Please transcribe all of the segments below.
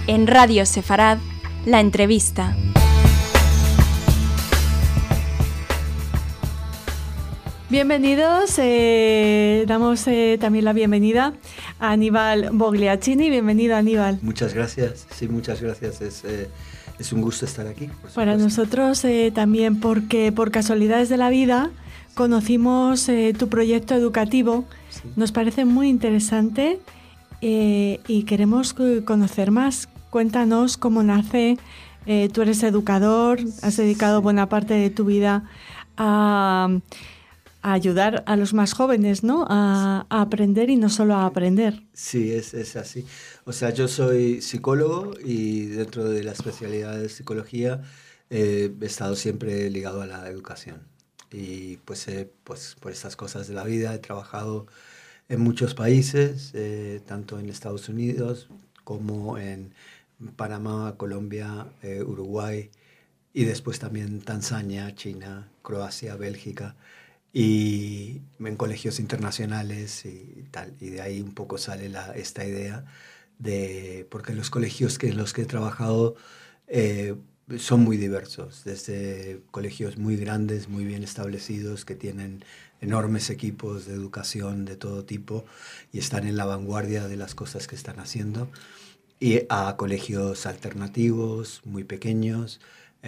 En Radio Sefarad, la entrevista. Bienvenidos, damos también la bienvenida a Aníbal Bogliacini. Bienvenido, Aníbal. Muchas gracias, sí, muchas gracias. Es un gusto estar aquí. Para nosotros también, porque por casualidades de la vida conocimos tu proyecto educativo. Sí. Nos parece muy interesante y queremos conocer más. Cuéntanos cómo nace. Tú eres educador, has dedicado buena parte de tu vida a ayudar a los más jóvenes, ¿no? A aprender y no solo a aprender. Sí, es así. O sea, yo soy psicólogo y dentro de la especialidad de psicología he estado siempre ligado a la educación. Y pues por estas cosas de la vida he trabajado en muchos países, tanto en Estados Unidos como en Panamá, Colombia, Uruguay y después también Tanzania, China, Croacia, Bélgica. Y en colegios internacionales y tal. Y de ahí un poco sale esta idea de... Porque los colegios en los que he trabajado son muy diversos. Desde colegios muy grandes, muy bien establecidos, que tienen enormes equipos de educación de todo tipo y están en la vanguardia de las cosas que están haciendo. Y a colegios alternativos, muy pequeños,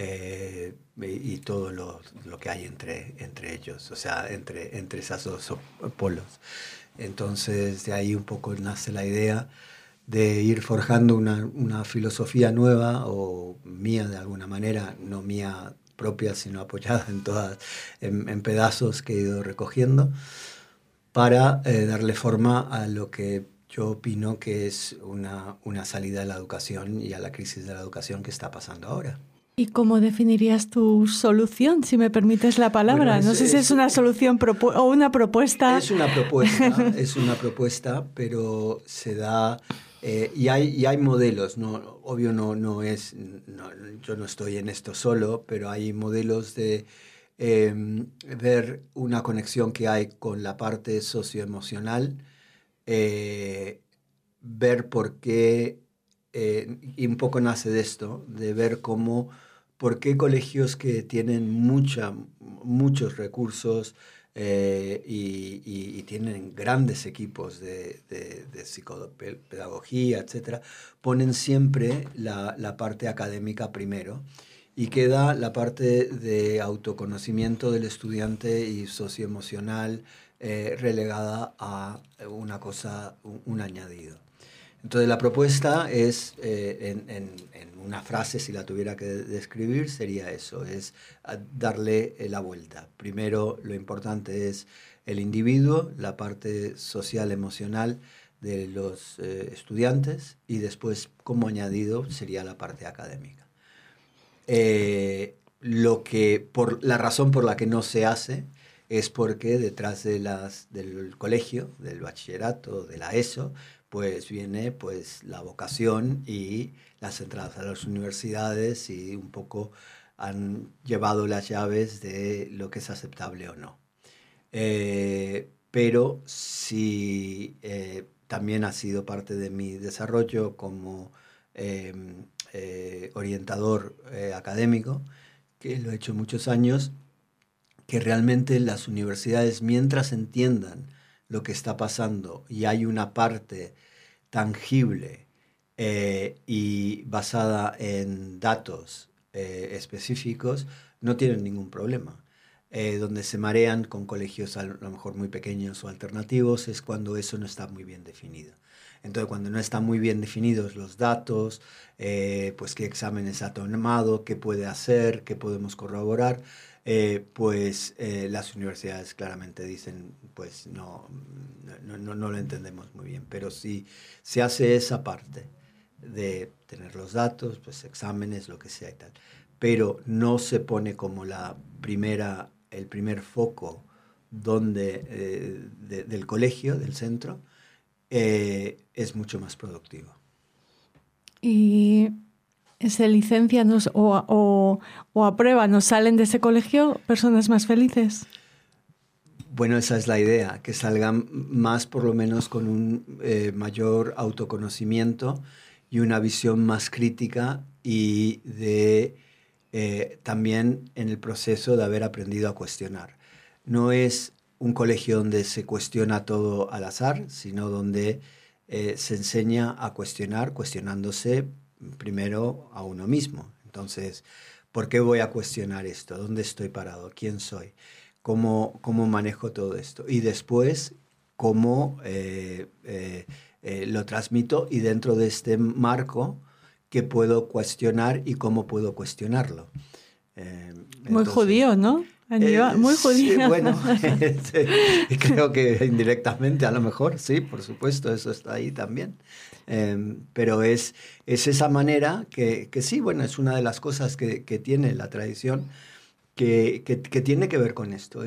y todo lo que hay entre ellos, o sea, entre esos dos polos. Entonces, de ahí un poco nace la idea de ir forjando una filosofía nueva, o mía de alguna manera, no mía propia, sino apoyada en pedazos que he ido recogiendo, para darle forma a lo que yo opino que es una salida de la educación y a la crisis de la educación que está pasando ahora. ¿Y cómo definirías tu solución, si me permites la palabra? Bueno, no sé si es una solución o una propuesta. Es una propuesta, pero se da... y hay modelos, ¿no? Obvio yo no estoy en esto solo, pero hay modelos de ver una conexión que hay con la parte socioemocional, ver por qué, y un poco nace de esto, de ver por qué colegios que tienen muchos recursos y tienen grandes equipos de psicopedagogía, etcétera, ponen siempre la parte académica primero y queda la parte de autoconocimiento del estudiante y socioemocional relegada a un añadido. Entonces la propuesta es, en una frase, si la tuviera que describir, sería eso, es darle la vuelta. Primero lo importante es el individuo, la parte social, emocional de los estudiantes, y después, como añadido, sería la parte académica. La razón por la que no se hace es porque detrás del colegio, del bachillerato, de la ESO, pues viene la vocación y las entradas a las universidades, y un poco han llevado las llaves de lo que es aceptable o no. Pero sí, también ha sido parte de mi desarrollo como orientador académico, que lo he hecho muchos años, que realmente las universidades, mientras entiendan lo que está pasando y hay una parte tangible y basada en datos específicos, no tienen ningún problema. Donde se marean con colegios a lo mejor muy pequeños o alternativos es cuando eso no está muy bien definido. Entonces, cuando no están muy bien definidos los datos, pues qué exámenes ha tomado, qué puede hacer, qué podemos corroborar, las universidades claramente dicen, pues no lo entendemos muy bien. Pero si se hace esa parte de tener los datos, pues exámenes, lo que sea y tal, pero no se pone como el primer foco del colegio, del centro, es mucho más productivo. Y se licencian o aprueban o salen de ese colegio personas más felices. Bueno, esa es la idea, que salgan más, por lo menos con un mayor autoconocimiento y una visión más crítica y de también en el proceso de haber aprendido a cuestionar. No es un colegio donde se cuestiona todo al azar, sino donde se enseña a cuestionar, cuestionándose primero a uno mismo. Entonces, ¿por qué voy a cuestionar esto? ¿Dónde estoy parado? ¿Quién soy? ¿Cómo manejo todo esto? Y después, ¿cómo lo transmito? Y dentro de este marco, ¿qué puedo cuestionar y cómo puedo cuestionarlo? Muy judío, ¿no? Muy judío. Sí, bueno, creo que indirectamente a lo mejor, sí, por supuesto, eso está ahí también. Pero es esa manera que sí, bueno, es una de las cosas que tiene la tradición que tiene que ver con esto.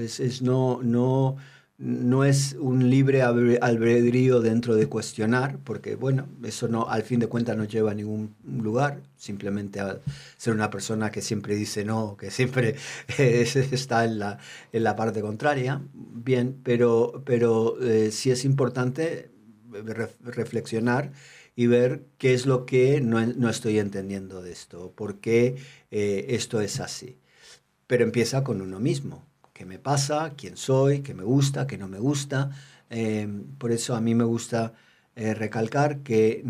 No es un libre albedrío dentro de cuestionar, porque bueno, eso no, al fin de cuentas no lleva a ningún lugar, simplemente a ser una persona que siempre dice no, que siempre está en la parte contraria. Bien, pero sí es importante reflexionar y ver qué es lo que no estoy entendiendo de esto, por qué esto es así. Pero empieza con uno mismo. ¿Qué me pasa? ¿Quién soy? ¿Qué me gusta? ¿Qué no me gusta? Por eso a mí me gusta recalcar que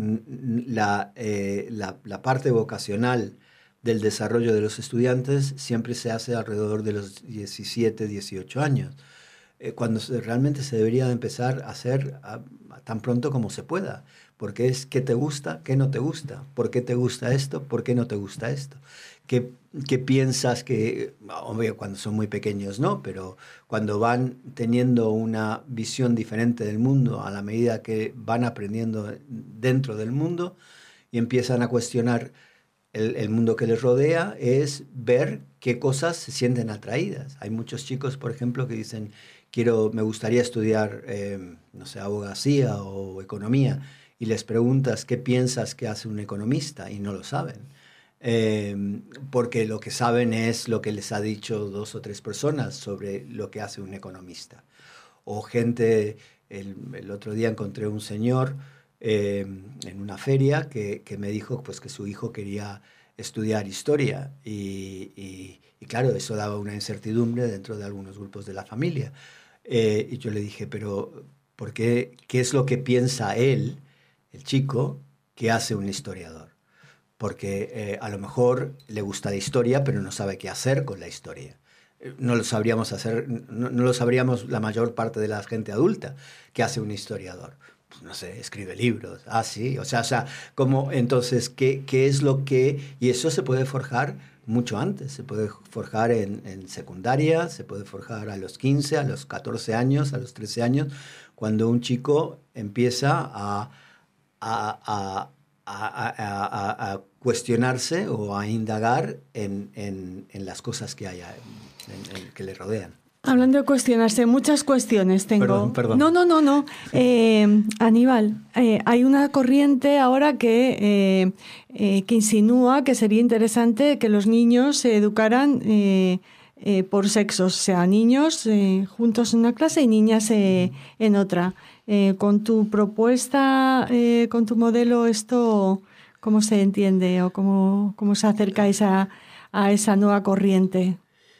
la parte vocacional del desarrollo de los estudiantes siempre se hace alrededor de los 17, 18 años, cuando realmente se debería empezar a hacer tan pronto como se pueda, porque es qué te gusta, qué no te gusta, por qué te gusta esto, por qué no te gusta esto. ¿Qué piensas que, obvio, cuando son muy pequeños no, pero cuando van teniendo una visión diferente del mundo a la medida que van aprendiendo dentro del mundo y empiezan a cuestionar el mundo que les rodea, es ver qué cosas se sienten atraídas? Hay muchos chicos, por ejemplo, que dicen, me gustaría estudiar, no sé, abogacía o economía, y les preguntas qué piensas que hace un economista y no lo saben. Porque lo que saben es lo que les ha dicho 2 o 3 personas sobre lo que hace un economista. O gente, el otro día encontré un señor en una feria que me dijo pues, que su hijo quería estudiar historia y claro, eso daba una incertidumbre dentro de algunos grupos de la familia. Y yo le dije, pero ¿por qué? ¿Qué es lo que piensa él, el chico, que hace un historiador? Porque a lo mejor le gusta la historia, pero no sabe qué hacer con la historia. No lo sabríamos hacer, no lo sabríamos la mayor parte de la gente adulta. ¿Qué hace un historiador? Pues no sé, escribe libros. Ah, sí. O sea, ¿cómo? Entonces, ¿qué es lo que...? Y eso se puede forjar mucho antes. Se puede forjar en secundaria, se puede forjar a los 15, a los 14 años, a los 13 años, cuando un chico empieza a cuestionarse o a indagar en las cosas que hay que le rodean. Hablando de cuestionarse, muchas cuestiones tengo. Perdón. No. Aníbal, hay una corriente ahora que insinúa que sería interesante que los niños se educaran por sexos, o sea, niños juntos en una clase y niñas en otra. Con tu propuesta, con tu modelo, esto, ¿cómo se entiende o cómo se acerca a esa nueva corriente?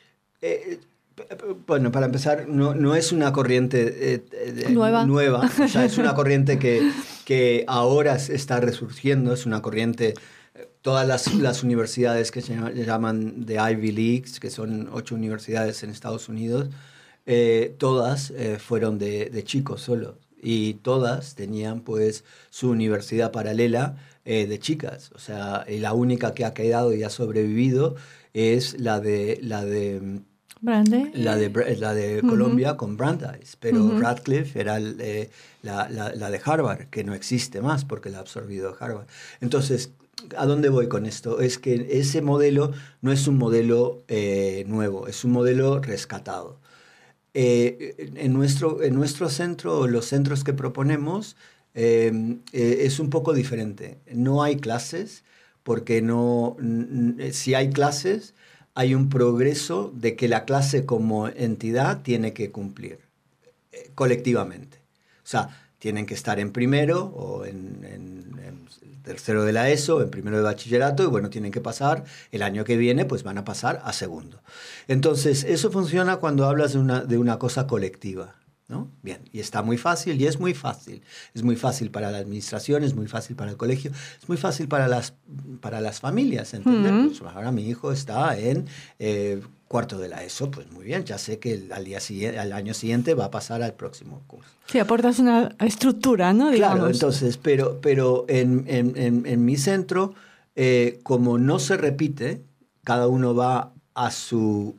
Bueno, para empezar, no es una corriente nueva. O sea, es una corriente que ahora está resurgiendo, es una corriente... Todas las universidades que se llaman de Ivy Leagues, que son 8 universidades en Estados Unidos, todas fueron de chicos solo. Y todas tenían pues su universidad paralela de chicas. O sea, la única que ha quedado y ha sobrevivido es la de Colombia con Brandeis, pero Radcliffe era la de Harvard, que no existe más porque la ha absorbido Harvard. Entonces, ¿a dónde voy con esto? Es que ese modelo no es un modelo nuevo, es un modelo rescatado. En nuestro centro, los centros que proponemos, es un poco diferente. No hay clases, porque si hay clases, hay un progreso de que la clase como entidad tiene que cumplir colectivamente. O sea, tienen que estar en primero o en tercero de la ESO, en primero de bachillerato, y bueno, tienen que pasar, el año que viene pues van a pasar a segundo. Entonces, eso funciona cuando hablas de una cosa colectiva, ¿no? Bien, y está muy fácil, y es muy fácil. Es muy fácil para la administración, es muy fácil para el colegio, es muy fácil para las familias, ¿entender? Pues ahora mi hijo está en cuarto de la ESO, pues muy bien, ya sé que al año siguiente va a pasar al próximo curso. Sí, aportas una estructura, ¿no? Digamos. Claro, entonces, pero en mi centro, como no se repite, cada uno va a su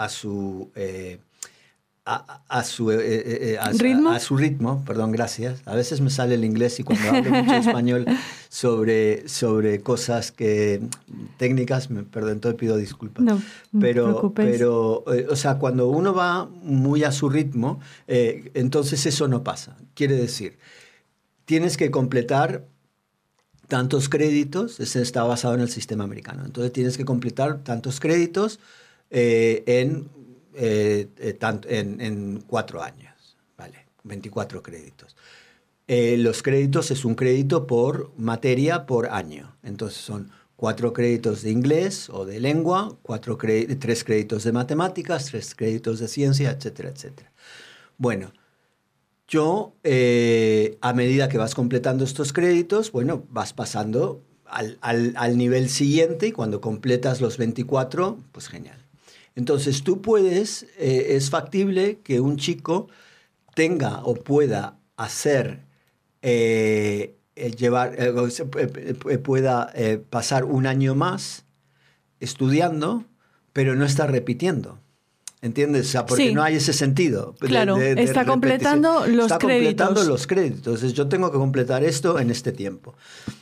ritmo, perdón, gracias. A veces me sale el inglés y cuando hablo mucho español sobre cosas técnicas, perdón, entonces pido disculpas. No te preocupes. Pero o sea, cuando uno va muy a su ritmo, entonces eso no pasa. Quiere decir, tienes que completar tantos créditos, ese está basado en el sistema americano. Entonces tienes que completar tantos créditos en 4 años, ¿vale? 24 créditos. Los créditos es un crédito por materia por año. Entonces son 4 créditos de inglés o de lengua, 3 créditos de matemáticas, 3 créditos de ciencia, etcétera, etcétera. Bueno, yo, a medida que vas completando estos créditos, bueno, vas pasando al nivel siguiente y cuando completas los 24, pues genial. Entonces tú puedes, es factible que un chico tenga o pueda hacer, pueda pasar un año más estudiando, pero no está repitiendo. ¿Entiendes? O sea, porque sí. No hay ese sentido. Claro, está completando los está créditos. Completando los créditos. Entonces yo tengo que completar esto en este tiempo.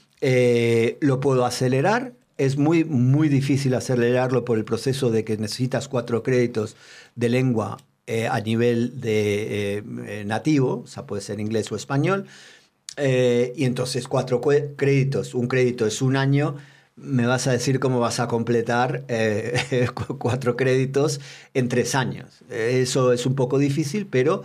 Lo puedo acelerar. Es muy, muy difícil acelerarlo por el proceso de que necesitas 4 créditos de lengua a nivel de nativo, o sea, puede ser inglés o español, y entonces 4 créditos, un crédito es un año, me vas a decir cómo vas a completar 4 créditos en 3 años. Eso es un poco difícil, pero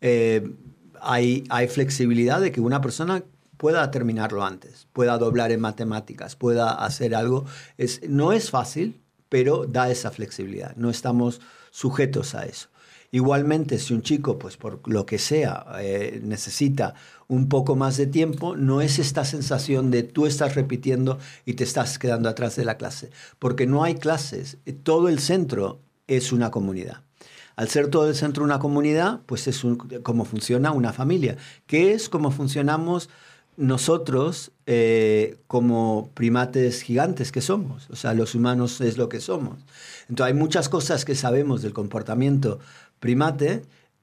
hay flexibilidad de que una persona pueda terminarlo antes, pueda doblar en matemáticas, pueda hacer algo. No es fácil, pero da esa flexibilidad. No estamos sujetos a eso. Igualmente, si un chico, pues por lo que sea, necesita un poco más de tiempo, no es esta sensación de tú estás repitiendo y te estás quedando atrás de la clase, porque no hay clases. Todo el centro es una comunidad. Al ser todo el centro una comunidad, pues es como funciona una familia, que es como funcionamos nosotros como primates gigantes que somos. O sea, los humanos es lo que somos. Entonces hay muchas cosas que sabemos del comportamiento primate,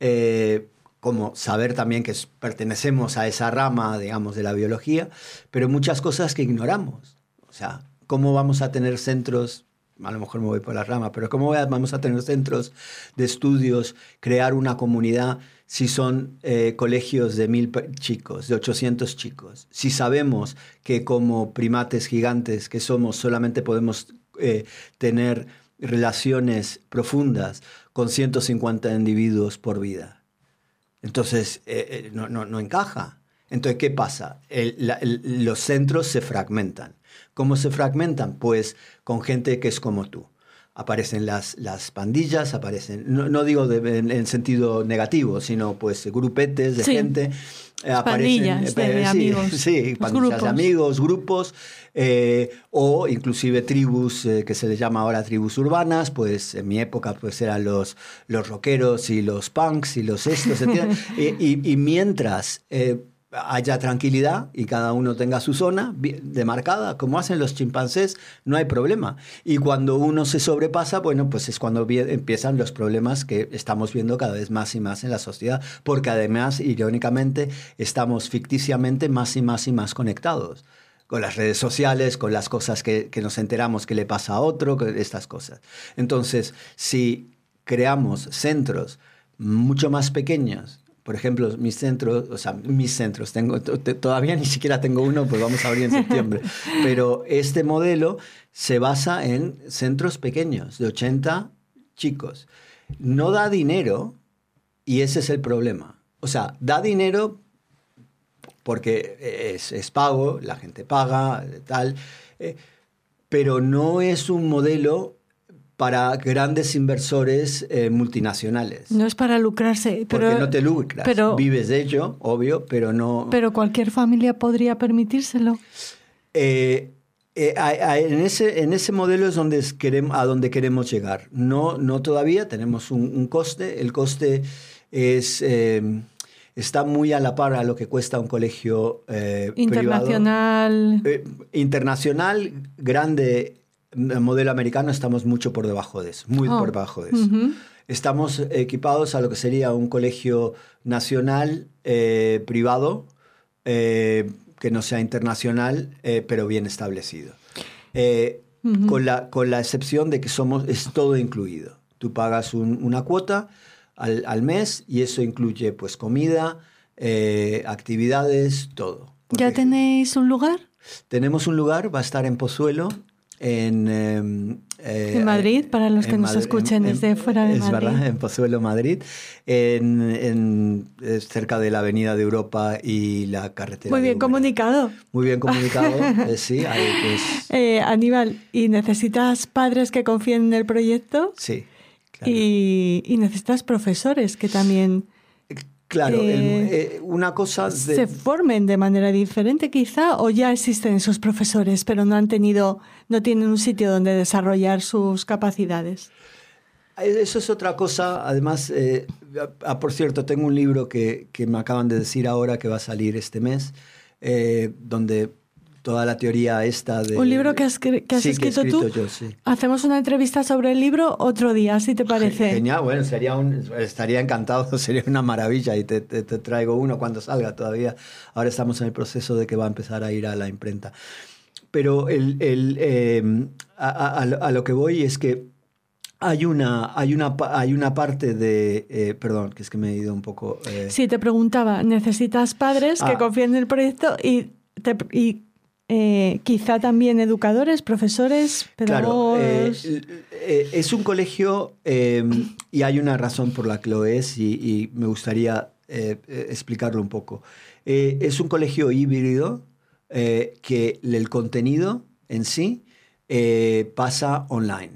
como saber también que pertenecemos a esa rama, digamos, de la biología, pero muchas cosas que ignoramos. O sea, ¿cómo vamos a tener centros? A lo mejor me voy por la rama, pero ¿cómo vamos a tener centros de estudios, crear una comunidad si son colegios de 1000 chicos, de 800 chicos? Si sabemos que como primates gigantes que somos solamente podemos tener relaciones profundas con 150 individuos por vida. Entonces, no encaja. Entonces, ¿qué pasa? Los centros se fragmentan. ¿Cómo se fragmentan? Pues con gente que es como tú. Aparecen las pandillas, aparecen, no digo en sentido negativo, sino pues grupetes de gente. Pandillas de amigos. Sí, pandillas de amigos, grupos, o inclusive tribus, que se les llama ahora tribus urbanas. Pues en mi época pues eran los rockeros y los punks y los estos, y mientras haya tranquilidad y cada uno tenga su zona demarcada, como hacen los chimpancés, no hay problema. Y cuando uno se sobrepasa, bueno, pues es cuando empiezan los problemas que estamos viendo cada vez más y más en la sociedad, porque además, irónicamente, estamos ficticiamente más y más y más conectados con las redes sociales, con las cosas que nos enteramos que le pasa a otro, estas cosas. Entonces, si creamos centros mucho más pequeños, por ejemplo, mis centros, todavía ni siquiera tengo uno, pues vamos a abrir en septiembre. Pero este modelo se basa en centros pequeños, de 80 chicos. No da dinero y ese es el problema. O sea, da dinero porque es pago, la gente paga, tal, pero no es un modelo para grandes inversores multinacionales. No es para lucrarse. Porque pero, no te lucras. Vives de ello, obvio, pero no... Pero cualquier familia podría permitírselo. En ese modelo es a donde queremos llegar. No todavía, tenemos un coste. El coste está muy a la par a lo que cuesta un colegio internacional. Privado. Internacional, grande, modelo americano, estamos mucho por debajo de eso, por debajo de eso. Uh-huh. Estamos equipados a lo que sería un colegio nacional privado, que no sea internacional, pero bien establecido. Uh-huh. con la excepción de que es todo incluido. Tú pagas una cuota al mes y eso incluye pues comida, actividades, todo. ¿Ya tenéis un lugar? Tenemos un lugar, va a estar en Pozuelo, en Madrid, para los que nos escuchen desde fuera de Madrid. Es verdad, en Pozuelo, Madrid, cerca de la Avenida de Europa y la carretera. Muy bien comunicado. Muy bien comunicado, sí. Aníbal, ¿y necesitas padres que confíen en el proyecto? Sí, claro. Y necesitas profesores que también... Claro, una cosa... ¿Se formen de manera diferente quizá o ya existen esos profesores pero no tienen un sitio donde desarrollar sus capacidades? Eso es otra cosa. Además, por cierto, tengo un libro que me acaban de decir ahora que va a salir este mes, donde... toda la teoría esta de... ¿Un libro que has escrito tú? Yo, sí. Hacemos una entrevista sobre el libro otro día, si te parece. Genial, bueno, estaría encantado, sería una maravilla y te traigo uno cuando salga todavía. Ahora estamos en el proceso de que va a empezar a ir a la imprenta. Pero a lo que voy es que hay una parte de... perdón, que es que me he ido un poco... Sí, te preguntaba, necesitas padres que confíen en el proyecto y quizá también educadores, profesores, pedagogos... Claro, es un colegio y hay una razón por la que lo es y me gustaría explicarlo un poco. Es un colegio híbrido que el contenido en sí pasa online.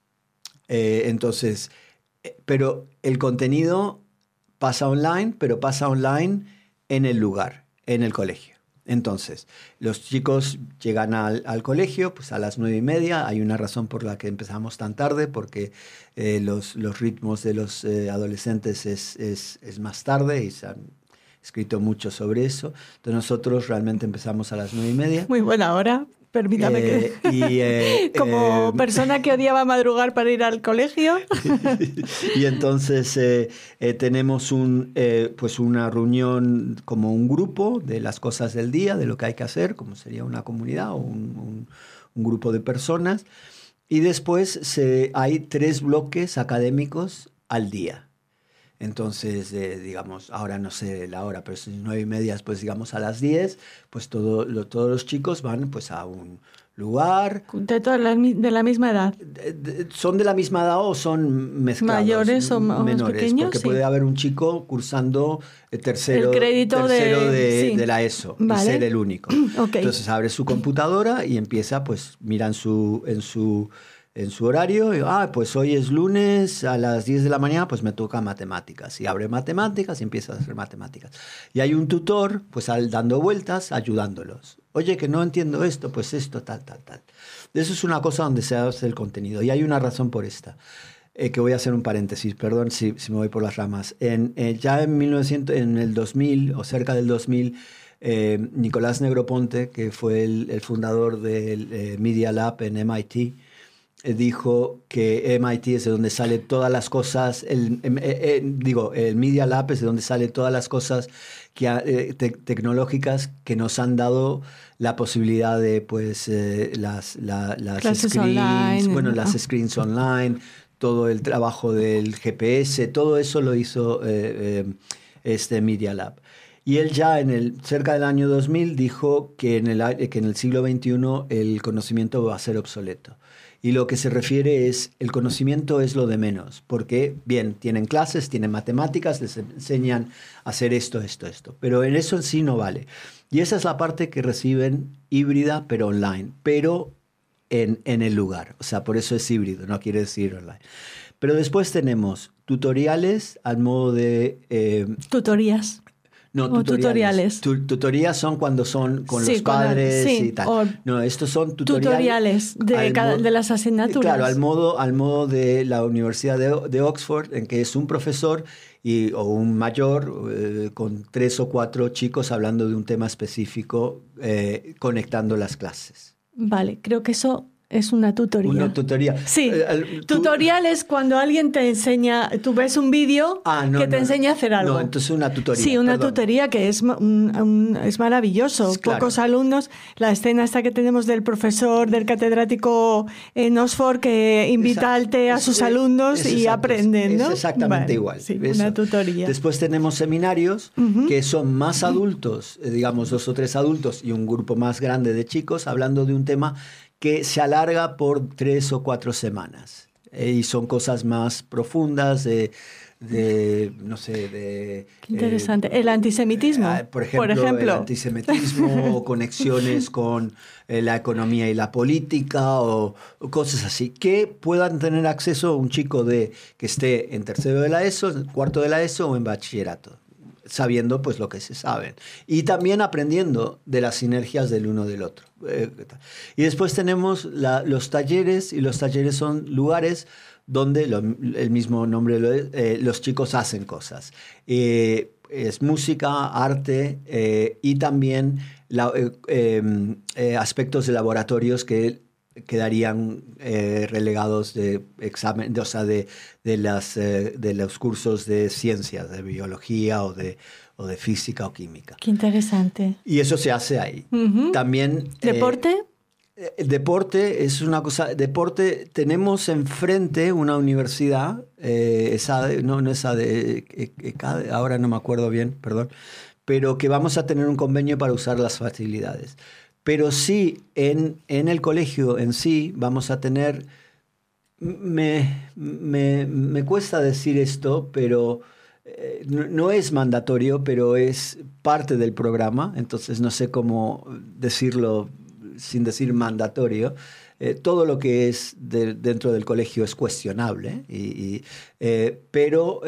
Entonces, pero el contenido pasa online, pero pasa online en el lugar, en el colegio. Entonces, los chicos llegan al colegio pues a las 9:30. Hay una razón por la que empezamos tan tarde, porque los ritmos de los adolescentes es más tarde y se han escrito mucho sobre eso. Entonces, nosotros realmente empezamos a las 9:30. Muy buena hora. Permítame que... como persona que odiaba madrugar para ir al colegio. Y entonces tenemos pues una reunión como un grupo de las cosas del día, de lo que hay que hacer, como sería una comunidad o un grupo de personas. Y después hay 3 bloques académicos al día. Entonces, digamos, ahora no sé la hora, pero si es 9:30, pues digamos a las 10, pues todos los chicos van pues a un lugar. ¿De la misma edad? ¿Son de la misma edad o son mezclados? ¿Mayores o menores? Más pequeños? Porque sí. Puede haber un chico cursando tercero de la ESO, vale. Y ser el único. Okay. Entonces abre su computadora y empieza, pues mira en su horario, y, pues hoy es lunes a las 10 de la mañana, pues me toca matemáticas. Y abre matemáticas y empieza a hacer matemáticas. Y hay un tutor, pues dando vueltas, ayudándolos. Oye, que no entiendo esto, pues esto, tal. Eso es una cosa donde se hace el contenido. Y hay una razón por esta, que voy a hacer un paréntesis, perdón si me voy por las ramas. Ya en el 2000, o cerca del 2000, Nicolás Negroponte, que fue el fundador del Media Lab en MIT, dijo que MIT es de donde salen todas las cosas, el Media Lab es de donde salen todas las cosas tecnológicas que nos han dado la posibilidad de pues las screens online, las screens online, todo el trabajo del GPS, todo eso lo hizo este Media Lab. Y él ya cerca del año 2000 dijo que en el siglo XXI el conocimiento va a ser obsoleto. Y lo que se refiere es, el conocimiento es lo de menos, porque, bien, tienen clases, tienen matemáticas, les enseñan a hacer esto, pero en eso en sí no vale. Y esa es la parte que reciben híbrida, pero online, pero en el lugar. O sea, por eso es híbrido, no quiere decir online. Pero después tenemos tutoriales al modo de... Tutorías. No, tutoriales. Tutorías son cuando son con los padres y tal. No, estos son tutoriales de las asignaturas. Claro, al modo de la Universidad de Oxford, en que es un profesor o un mayor con 3 o 4 chicos hablando de un tema específico, conectando las clases. Vale, creo que eso es una tutoría. Una tutoría. Sí, tutorial es cuando alguien te enseña, tú ves un vídeo que te enseña a hacer algo. No, entonces una tutoría. Sí, una tutoría que es maravilloso. Claro. Pocos alumnos, la escena esta que tenemos del profesor, del catedrático en Oxford que invita al té a sus alumnos y aprenden, ¿no? Es exactamente igual. Sí, una tutoría. Después tenemos seminarios que son más adultos, digamos 2 o 3 adultos y un grupo más grande de chicos hablando de un tema que se alarga por 3 o 4 semanas. Y son cosas más profundas no sé, de... Qué interesante. ¿El antisemitismo? Por ejemplo, el antisemitismo o conexiones con la economía y la política o cosas así, que puedan tener acceso a un chico que esté en tercero de la ESO, en cuarto de la ESO o en bachillerato, sabiendo pues lo que se saben y también aprendiendo de las sinergias del uno del otro. Y después tenemos los talleres, y los talleres son lugares donde el mismo nombre los chicos hacen cosas. Es música, arte y también aspectos de laboratorios que quedarían relegados de examen, o sea, de los cursos de ciencias, de biología o de física o química. Qué interesante. Y eso se hace ahí. También... ¿Deporte? Deporte es una cosa... Deporte, tenemos enfrente una universidad, ahora no me acuerdo bien, perdón, pero que vamos a tener un convenio para usar las facilidades. Pero sí, en el colegio en sí vamos a tener... Me cuesta decir esto, pero no es mandatorio, pero es parte del programa, entonces no sé cómo decirlo sin decir mandatorio. Todo lo que es dentro del colegio es cuestionable, pero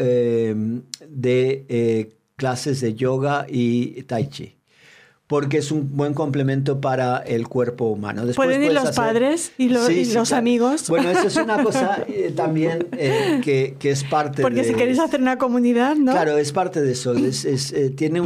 clases de yoga y tai chi, porque es un buen complemento para el cuerpo humano. Después ¿pueden ir los padres y los amigos? Bueno, eso es una cosa también que es parte porque si queréis hacer una comunidad, ¿no? Claro, es parte de eso. Tiene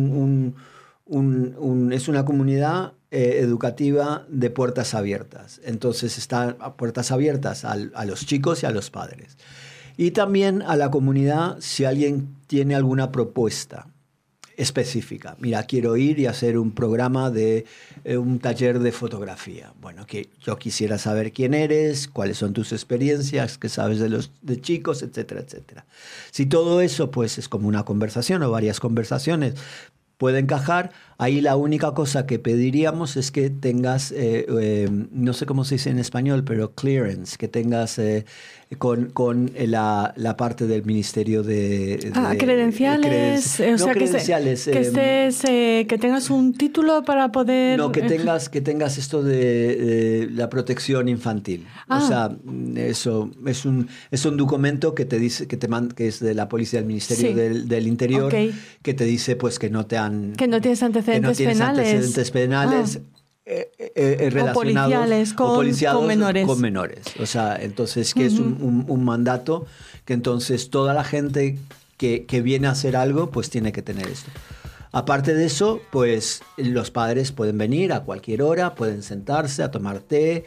es una comunidad educativa de puertas abiertas. Entonces están a puertas abiertas a los chicos y a los padres. Y también a la comunidad si alguien tiene alguna propuesta específica. Mira, quiero ir y hacer un programa de un taller de fotografía. Bueno, que yo quisiera saber quién eres, cuáles son tus experiencias, qué sabes de chicos, etcétera, etcétera. Si todo eso pues es como una conversación o varias conversaciones, puede encajar. Ahí la única cosa que pediríamos es que tengas, no sé cómo se dice en español, pero clearance, que tengas con la parte del Ministerio de credenciales. O sea, credenciales. Que tengas un título para poder... No, que tengas esto de la protección infantil. O sea, eso es un documento que te dice, que es de la policía del Ministerio del Interior, que te dice pues que no tienes antecedentes penales relacionados o policiales con menores. O sea, entonces que es un mandato que entonces toda la gente que viene a hacer algo pues tiene que tener esto. Aparte de eso, pues los padres pueden venir a cualquier hora, pueden sentarse a tomar té,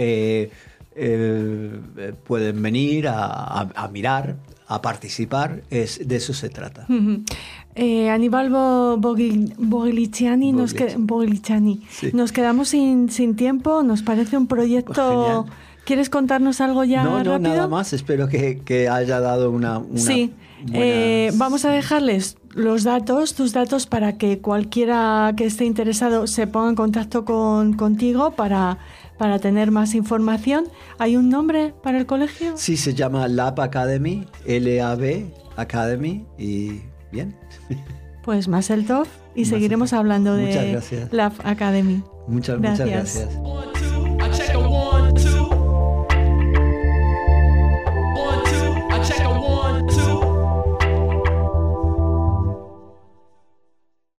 pueden venir a mirar, a participar. De eso se trata. Aníbal Bogliiciani, nos quedamos sin tiempo. Nos parece un proyecto... Pues ¿quieres contarnos algo ya rápido? No, nada más. Espero que haya dado una sí. Vamos a dejarles tus datos para que cualquiera que esté interesado se ponga en contacto contigo para tener más información. ¿Hay un nombre para el colegio? Sí, se llama Lab Academy, LAB Academy, y bien. Pues Mazel Tov. y seguiremos hablando de gracias. Love Academy. Muchas gracias.